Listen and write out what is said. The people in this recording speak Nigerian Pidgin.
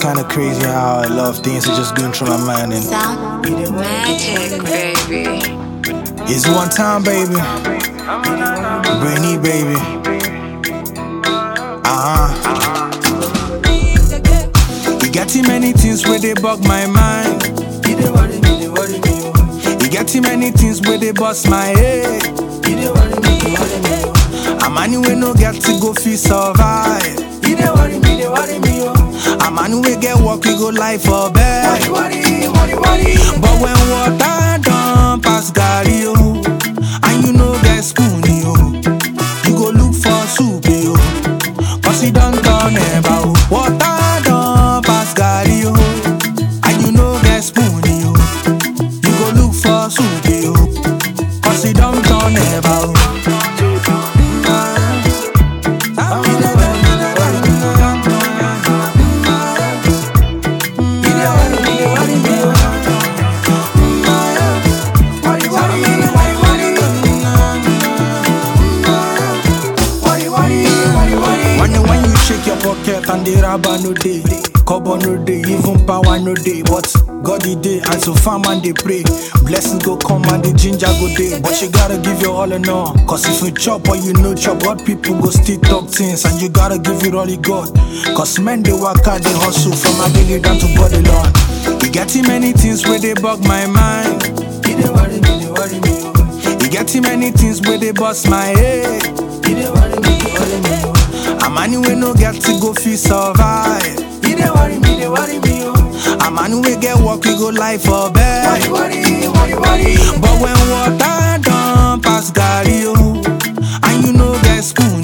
kinda crazy how a lot of things are just going through my mind. And Sound magic, baby. it's one time, baby. Brainy, baby. You get too many things where they bug my mind. You get too many things where they bust my head. A man who no get to go feel survive. A man who get work, we go life for bed. But when water done pass Gary, yo, and you know get spoon, yo, you go look for soup, yo, cause he don't turn about. Water done pass Gary, yo, and you know get spoon, yo, you go look for soup, yo, cause he don't turn about. Pocket and the rubber no day, cover no day, even power no day. But God the day, and so farm and they pray. Blessings go come and the ginger go day. But you gotta give your all and all. Cause if you chop or you no chop, God people go still talk things. And you gotta give it all you got. Cause men they work out, they hustle from a daily down to body lawn. You get too many things where they bug my mind. You get too many things where they bust my head. A man who no get to go feel survive. A man who get work, we go life for bed. But when water done pass Gary, yo, and you know get spoon,